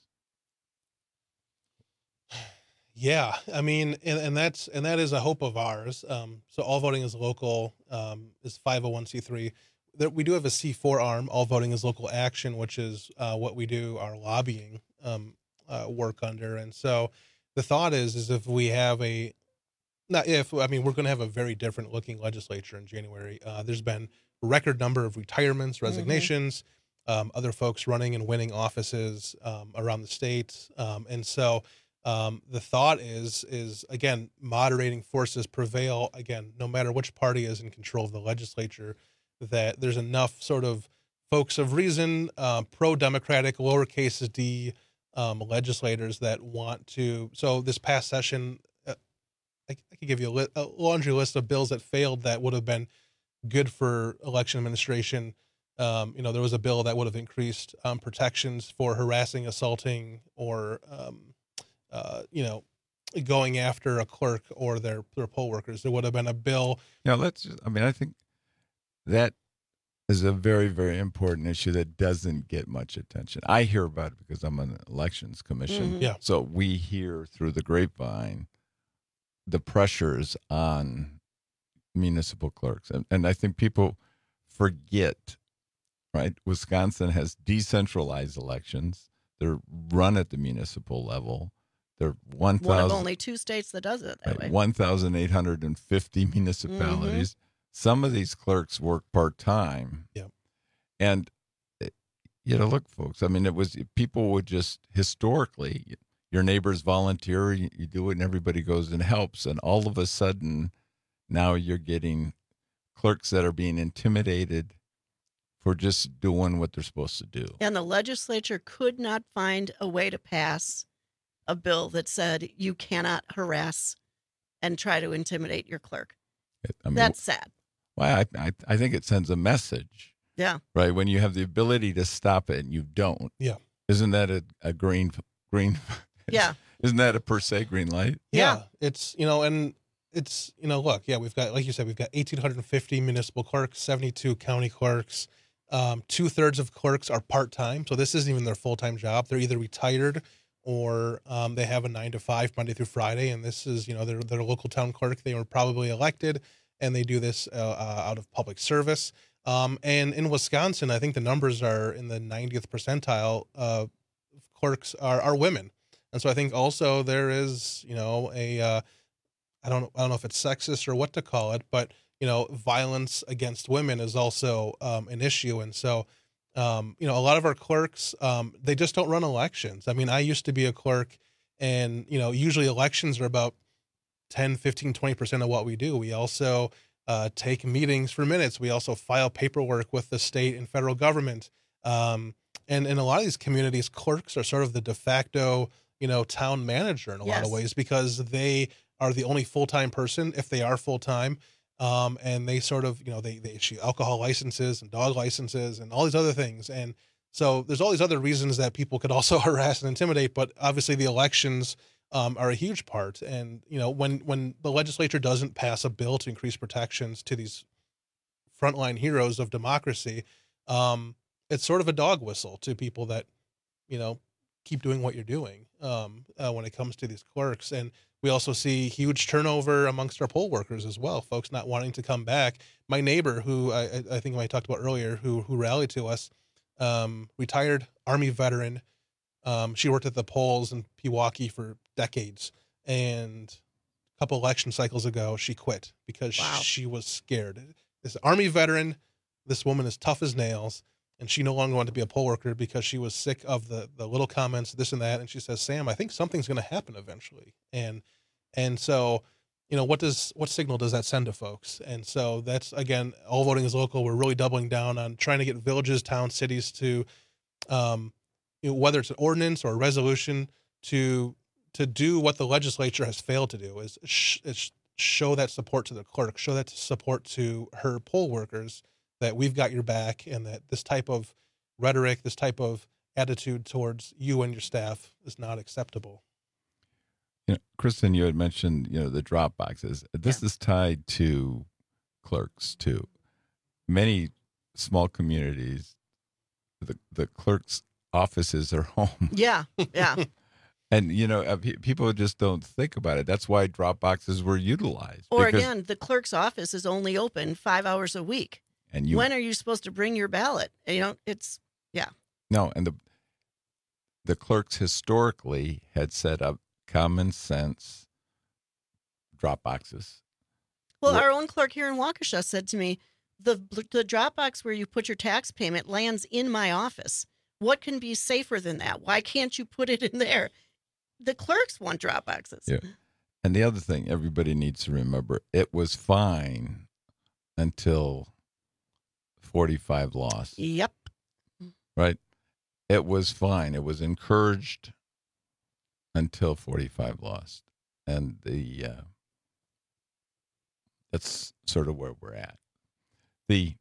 Yeah, I mean, and, and that's and that is a hope of ours. Um, so all voting is local, um, is five oh one c three. There, we do have a C four arm, all voting is local action, which is uh, what we do our lobbying um, uh, work under. And so the thought is, is if we have a, not if, I mean, we're going to have a very different looking legislature in January. Uh, there's been a record number of retirements, resignations, mm-hmm. Um, other folks running and winning offices um, around the state. Um, and so um, the thought is, is again, moderating forces prevail, again, no matter which party is in control of the legislature, that there's enough sort of folks of reason, uh, pro-democratic, lowercase d um, legislators that want to. So this past session, uh, I, I could give you a, li- a laundry list of bills that failed that would have been good for election administration. Um, you know, there was a bill that would have increased um, protections for harassing, assaulting, or, um, uh, you know, going after a clerk or their, their poll workers. There would have been a bill. Yeah, let's just, I mean, I think that is a very, very important issue that doesn't get much attention. I hear about it because I'm on the elections commission. Mm-hmm. Yeah. So we hear through the grapevine the pressures on municipal clerks. And, and I think people forget. Right, Wisconsin has decentralized elections. They're run at the municipal level. They're one thousand. One of only two states that does it that right, way. one thousand eight hundred fifty municipalities. Mm-hmm. Some of these clerks work part time. Yeah, and you know, look, folks. I mean, it was people would just historically, your neighbors volunteer, you, you do it, and everybody goes and helps. And all of a sudden, now you're getting clerks that are being intimidated for just doing what they're supposed to do. And the legislature could not find a way to pass a bill that said you cannot harass and try to intimidate your clerk. I mean, That's sad. Well, I, I I think it sends a message. Yeah. Right. When you have the ability to stop it and you don't. Yeah. Isn't that a, a green green? Yeah. Isn't that a per se green light? Yeah. yeah. It's, you know, and it's, you know, look, yeah, we've got, like you said, we've got one thousand eight hundred fifty municipal clerks, seventy-two county clerks. Um, two thirds of clerks are part-time. So this isn't even their full-time job. They're either retired or um, they have a nine to five Monday through Friday. And this is, you know, they're, they're a local town clerk. They were probably elected and they do this uh, uh, out of public service. Um, and in Wisconsin, I think the numbers are in the ninetieth percentile. Uh, clerks are, are women. And so I think also there is, you know, a, uh, I don't, I don't know if it's sexist or what to call it, but you know, violence against women is also um, an issue. And so, um, you know, a lot of our clerks, um, they just don't run elections. I mean, I used to be a clerk and, you know, usually elections are about ten, fifteen, twenty percent of what we do. We also uh, take meetings for minutes. We also file paperwork with the state and federal government. Um, and in a lot of these communities, clerks are sort of the de facto, you know, town manager in a yes. lot of ways because they are the only full-time person, if they are full-time. Um, and they sort of, you know, they, they issue alcohol licenses and dog licenses and all these other things. And so there's all these other reasons that people could also harass and intimidate, but obviously the elections um, are a huge part. And, you know, when, when the legislature doesn't pass a bill to increase protections to these frontline heroes of democracy, um, it's sort of a dog whistle to people that, you know, keep doing what you're doing um, uh, when it comes to these clerks. And we also see huge turnover amongst our poll workers as well, folks not wanting to come back. My neighbor, who I, I think I talked about earlier, who who rallied to us, um, retired Army veteran. Um, she worked at the polls in Pewaukee for decades. And a couple election cycles ago, she quit because wow. she was scared. This Army veteran, this woman is tough as nails. And she no longer wanted to be a poll worker because she was sick of the, the little comments, this and that. And she says, Sam, I think something's going to happen eventually. And, and so, you know, what does what signal does that send to folks? And so that's, again, all voting is local. We're really doubling down on trying to get villages, towns, cities to, um, you know, whether it's an ordinance or a resolution, to to do what the legislature has failed to do, is, sh- is show that support to the clerk, show that support to her poll workers, that we've got your back, and that this type of rhetoric, this type of attitude towards you and your staff is not acceptable. You know, Kristen, you had mentioned, you know, the drop boxes. This yeah. is tied to clerks too. Many small communities, the the clerk's offices are home. Yeah, yeah. And, you know, uh, pe- people just don't think about it. That's why drop boxes were utilized. Or again, the clerk's office is only open five hours a week. And you, when are you supposed to bring your ballot? You know, it's, yeah. No, and the the clerks historically had set up common sense drop boxes. Well, our own clerk here in Waukesha said to me, the the drop box where you put your tax payment lands in my office. What can be safer than that? Why can't you put it in there? The clerks want drop boxes. Yeah. And the other thing everybody needs to remember, it was fine until forty-five lost. Yep. Right? It was fine. It was encouraged until forty-five lost. And the uh, that's sort of where we're at. The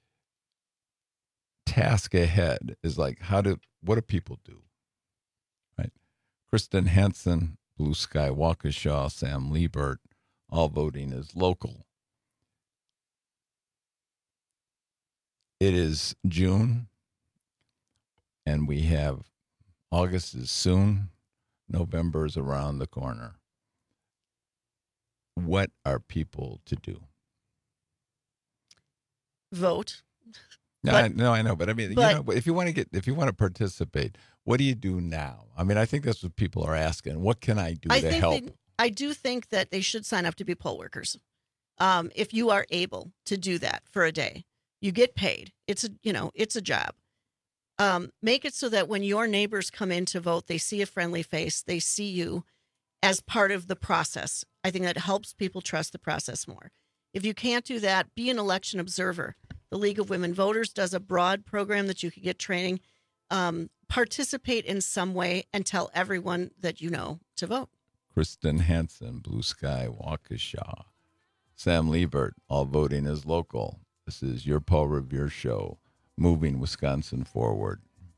task ahead is like, how do, what do people do? Right? Kristen Hansen, Blue Sky Waukesha, Sam Liebert, all voting is local. It is June, and we have August is soon. November is around the corner. What are people to do? Vote. No, but, I, no, I know, but I mean, but, you know, if you want to get, if you want to participate, what do you do now? I mean, I think that's what people are asking. What can I do I to think help? They, I do think that they should sign up to be poll workers. Um, if you are able to do that for a day, you get paid. It's a, you know, it's a job. Um, make it so that when your neighbors come in to vote, they see a friendly face. They see you as part of the process. I think that helps people trust the process more. If you can't do that, be an election observer. The League of Women Voters does a broad program that you could get training. Um, participate in some way and tell everyone that you know to vote. Kristen Hansen, Blue Sky Waukesha. Sam Liebert, all voting is local. This is your Paul Revere Show, moving Wisconsin forward.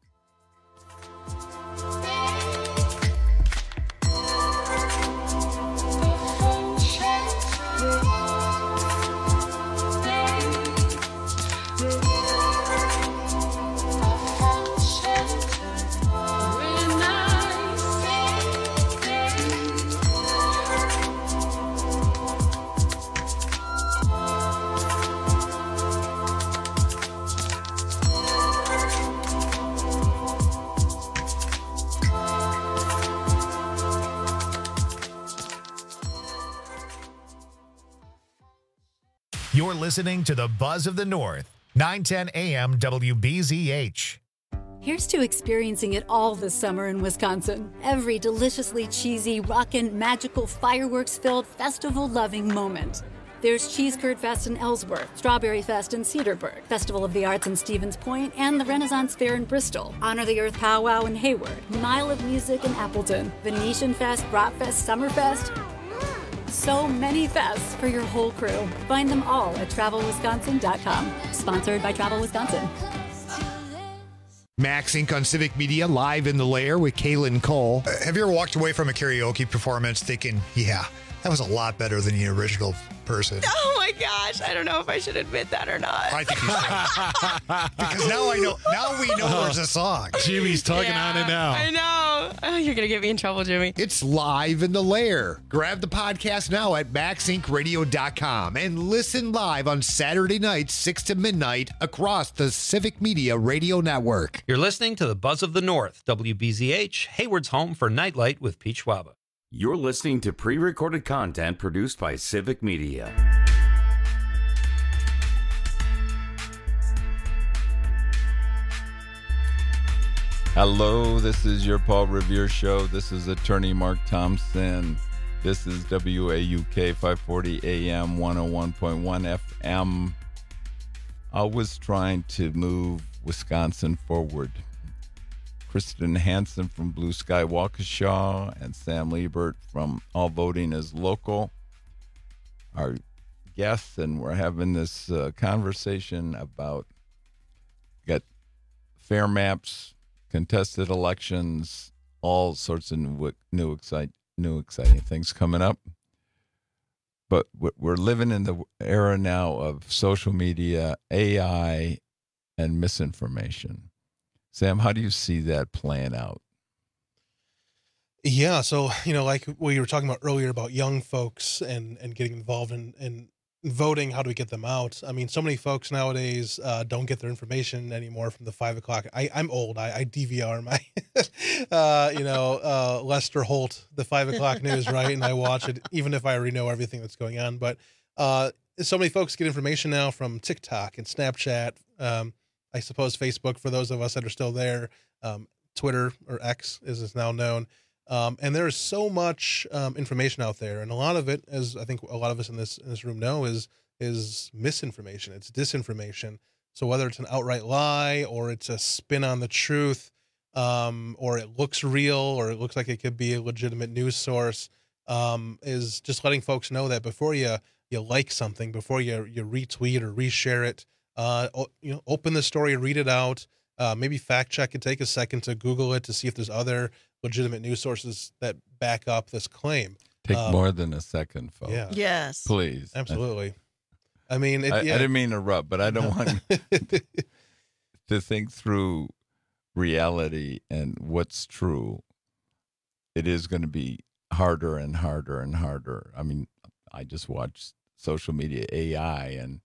You're listening to the Buzz of the North, nine ten A M W B Z H. Here's to experiencing it all this summer in Wisconsin. Every deliciously cheesy, rockin', magical, fireworks-filled, festival-loving moment. There's Cheese Curd Fest in Ellsworth, Strawberry Fest in Cedarburg, Festival of the Arts in Stevens Point, and the Renaissance Fair in Bristol, Honor the Earth Powwow in Hayward, Mile of Music in Appleton, Venetian Fest, Bratfest, Summerfest. So many fests for your whole crew. Find them all at travel wisconsin dot com. Sponsored by Travel Wisconsin. Max Incorporated on Civic Media, live in the lair with Kaylin Cole. Uh, have you ever walked away from a karaoke performance thinking, yeah, that was a lot better than the original person? Oh my gosh, I don't know if I should admit that or not. I think you should. Because now I know, now we know there's a song. Jimmy's tugging Yeah, on it now. I know. Oh, you're going to get me in trouble, Jimmy. It's live in the lair. Grab the podcast now at max inc radio dot com and listen live on Saturday nights, six to midnight, across the Civic Media Radio Network. You're listening to the Buzz of the North, W B Z H, Hayward's home for Nightlight with Pete Schwaba. You're listening to pre-recorded content produced by Civic Media. Hello, this is your Paul Revere Show. This is attorney Mark Thompson. This is W A U K five forty A M, one oh one point one F M. Always trying to move Wisconsin forward. Kristen Hansen from Blue Sky Waukesha and Sam Liebert from All Voting is Local. Our guests, and we're having this uh, conversation about got fair maps, contested elections, all sorts of new, new, excite, new exciting things coming up. But we're living in the era now of social media, A I, and misinformation. Sam, how do you see that playing out? Yeah, so, you know, like we were talking about earlier about young folks and, and getting involved in, in voting, how do we get them out? I mean, so many folks nowadays uh, don't get their information anymore from the five o'clock. I, I'm old. I, I D V R my, uh, you know, uh, Lester Holt, the five o'clock news, right? And I watch it even if I already know everything that's going on. But uh, so many folks get information now from TikTok and Snapchat. Um, I suppose Facebook, for those of us that are still there, um, Twitter or X as it's now known. Um, and there is so much um, information out there, and a lot of it, as I think a lot of us in this in this room know, is is misinformation. It's disinformation. So whether it's an outright lie or it's a spin on the truth, um, or it looks real or it looks like it could be a legitimate news source, um, is just letting folks know that before you you like something, before you you retweet or reshare it, uh, you know, open the story, read it out, uh, maybe fact check it, take a second to Google it to see if there's other legitimate news sources that back up this claim. Take um, more than a second, folks. Yeah. Yes. Please. Absolutely. I mean, it, I, yeah. I didn't mean to interrupt, but I don't want to think through reality and what's true. It is going to be harder and harder and harder. I mean, I just watched social media A I and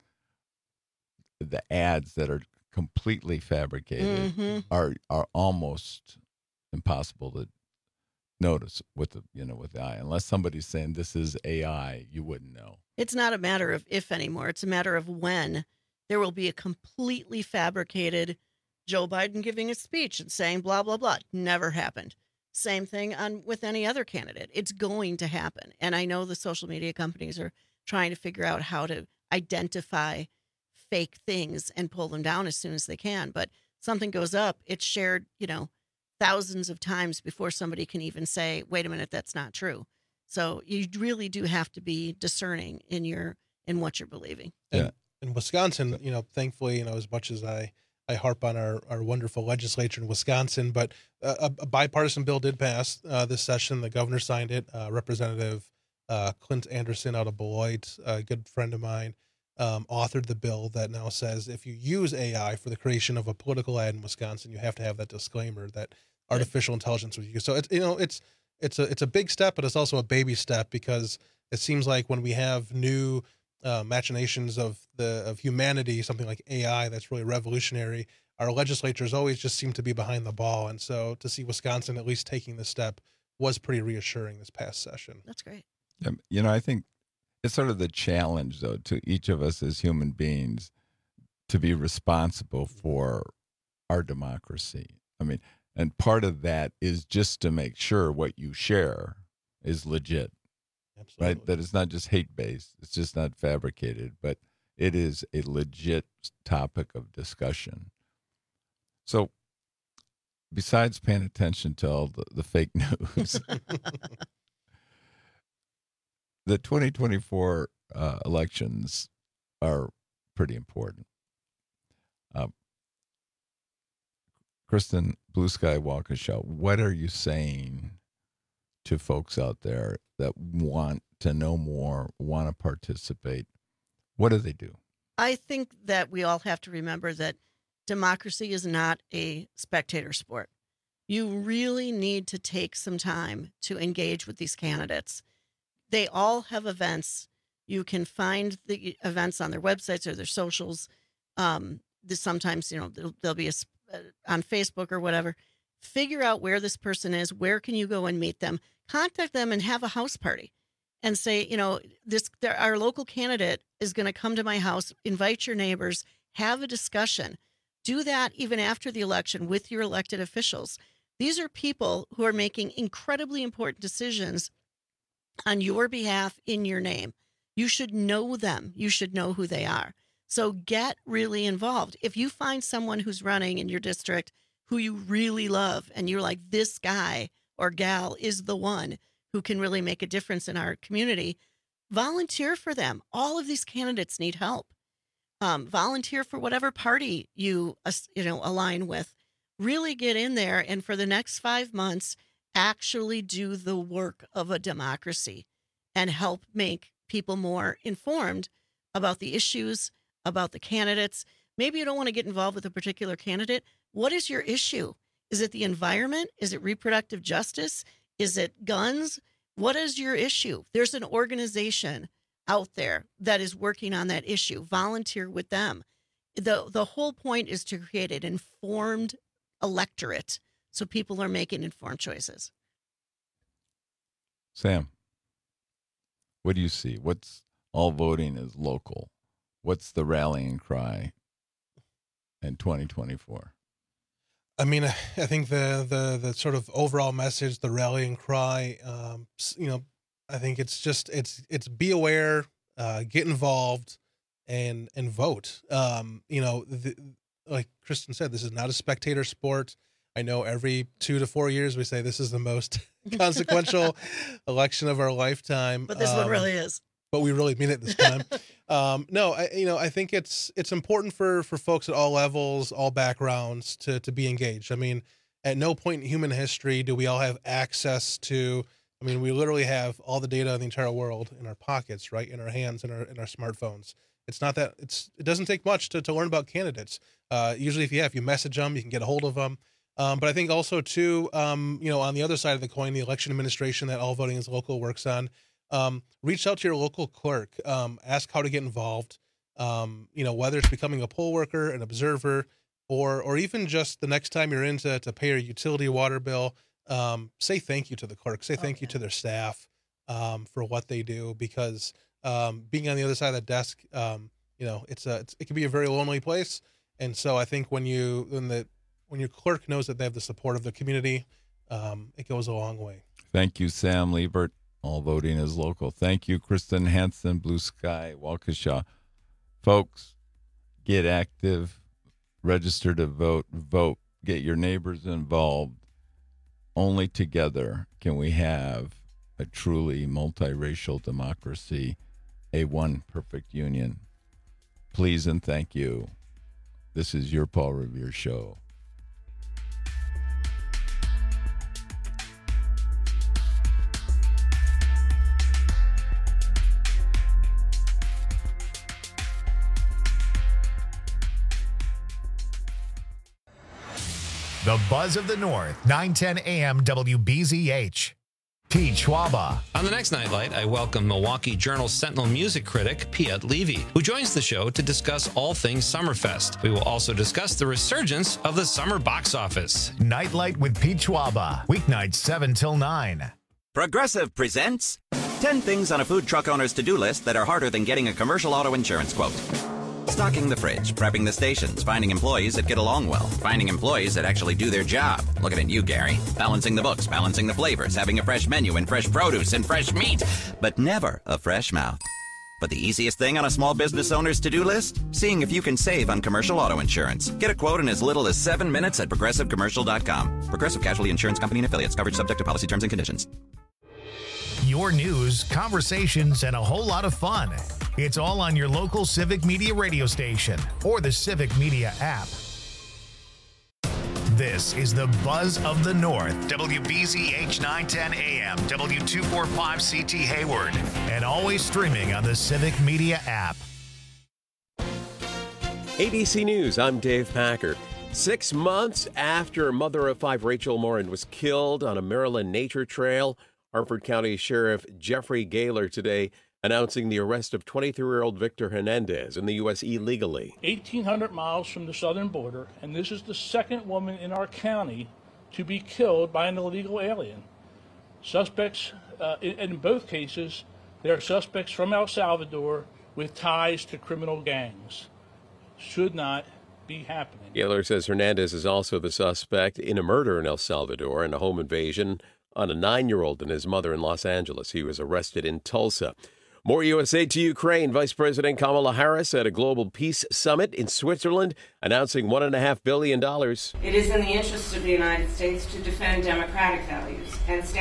the ads that are completely fabricated Mm-hmm. are are almost impossible to notice with the you know with the eye. Unless somebody's saying this is A I, you wouldn't know. It's not a matter of if anymore. It's a matter of when there will be a completely fabricated Joe Biden giving a speech and saying blah, blah, blah. Never happened. Same thing on with any other candidate. It's going to happen. And I know the social media companies are trying to figure out how to identify fake things and pull them down as soon as they can. But something goes up, it's shared, you know, thousands of times before somebody can even say, wait a minute, that's not true. So you really do have to be discerning in your in what you're believing. And, Yeah. in Wisconsin, you know, thankfully, you know, as much as I, I harp on our, our wonderful legislature in Wisconsin, but a, a bipartisan bill did pass uh, this session. The governor signed it. Uh, Representative uh, Clint Anderson out of Beloit, a good friend of mine, um, authored the bill that now says if you use A I for the creation of a political ad in Wisconsin, you have to have that disclaimer that artificial intelligence was used. So it's, you know, it's, it's a, it's a big step, but it's also a baby step because it seems like when we have new uh, machinations of the, of humanity, something like A I, that's really revolutionary, our legislatures always just seem to be behind the ball. And so to see Wisconsin at least taking this step was pretty reassuring this past session. That's great. Um, You know, I think it's sort of the challenge, though, to each of us as human beings to be responsible for our democracy. I mean, and part of that is just to make sure what you share is legit, Absolutely. right? That it's not just hate-based. It's just not fabricated, but it is a legit topic of discussion. So besides paying attention to all the, the fake news, the twenty twenty-four uh, elections are pretty important. Uh, Kristen, Blue Sky Waukesha, what are you saying to folks out there that want to know more, want to participate? What do they do? I think that we all have to remember that democracy is not a spectator sport. You really need to take some time to engage with these candidates. They all have events. You can find the events on their websites or their socials. Um, this, sometimes, you know, there'll, there'll be a uh, on Facebook or whatever. Figure out where this person is. Where can you go and meet them? Contact them and have a house party, and say, you know, this there, our local candidate is going to come to my house. Invite your neighbors. Have a discussion. Do that even after the election with your elected officials. These are people who are making incredibly important decisions on your behalf in your name. You should know them. You should know who they are. So get really involved. If you find someone who's running in your district who you really love and you're like, this guy or gal is the one who can really make a difference in our community, volunteer for them. All of these candidates need help. Um, volunteer for whatever party you, uh, you know, align with. Really get in there and for the next five months, actually do the work of a democracy and help make people more informed about the issues, about the candidates. Maybe you don't want to get involved with a particular candidate. What is your issue? Is it the environment? Is it reproductive justice? Is it guns? What is your issue? There's an organization out there that is working on that issue. Volunteer with them. The, the whole point is to create an informed electorate so people are making informed choices. Sam, what do you see? What's all voting is local? What's the rallying cry in twenty twenty-four? I mean, I think the, the, the sort of overall message, the rallying cry, um, you know, I think it's just, it's, it's be aware, uh, get involved and, and vote. Um, you know, the, like Kristen said, this is not a spectator sport. I know every two to four years we say this is the most consequential election of our lifetime. But this um, one really is. But we really mean it this time. um, no, I, you know, I think it's it's important for for folks at all levels, all backgrounds to to be engaged. I mean, at no point in human history do we all have access to. I mean, we literally have all the data of the entire world in our pockets, right, in our hands, in our in our smartphones. It's not that it's it doesn't take much to to learn about candidates. Uh, usually, if you have, if you message them, you can get a hold of them. Um, but I think also too, um, you know, on the other side of the coin, the election administration that All Voting is Local works on. Um, reach out to your local clerk, um, ask how to get involved, um, you know, whether it's becoming a poll worker, an observer, or or even just the next time you're in to, to pay your utility water bill, um, say thank you to the clerk, say thank okay. you to their staff um, for what they do, because um, being on the other side of the desk, um, you know, it's a, it's, it can be a very lonely place. And so I think when you, when the, when your clerk knows that they have the support of the community, um, it goes a long way. Thank you, Sam Liebert. All Voting is Local. Thank you, Kristen Hansen, Blue Sky, Waukesha. Folks, get active, register to vote, vote, get your neighbors involved. Only together can we have a truly multiracial democracy, a one perfect union. Please and thank you. This is your Paul Revere Show. The Buzz of the North, nine ten a.m. W B Z H. Pete Schwaba. On the next Nightlight, I welcome Milwaukee Journal Sentinel music critic Piet Levy, who joins the show to discuss all things Summerfest. We will also discuss the resurgence of the summer box office. Nightlight with Pete Schwaba, weeknights seven till nine. Progressive presents ten things on a food truck owner's to-do list that are harder than getting a commercial auto insurance quote. Stocking the fridge, prepping the stations, finding employees that get along well, finding employees that actually do their job. Looking at you, Gary. Balancing the books, balancing the flavors, having a fresh menu and fresh produce and fresh meat, but never a fresh mouth. But the easiest thing on a small business owner's to-do list? Seeing if you can save on commercial auto insurance. Get a quote in as little as seven minutes at progressive commercial dot com. Progressive Casualty Insurance Company and Affiliates. Coverage subject to policy terms and conditions. Your news, conversations, and a whole lot of fun. It's all on your local Civic Media radio station or the Civic Media app. This is the Buzz of the North, W B Z H nine ten A M, W two forty-five C T Hayward, and always streaming on the Civic Media app. A B C News, I'm Dave Packard. Six months after mother of five Rachel Morin was killed on a Maryland nature trail, Harford County Sheriff Jeffrey Gaylor today announcing the arrest of twenty-three-year-old Victor Hernandez in the U S illegally. eighteen hundred miles from the southern border, and this is the second woman in our county to be killed by an illegal alien. Suspects, uh, in, in both cases, they are suspects from El Salvador with ties to criminal gangs. Should not be happening. Gaylor says Hernandez is also the suspect in a murder in El Salvador and a home invasion. on a nine-year-old and his mother in Los Angeles. He was arrested in Tulsa. More U S aid to Ukraine. Vice President Kamala Harris at a global peace summit in Switzerland, announcing one point five billion dollars. It is in the interest of the United States to defend democratic values and stand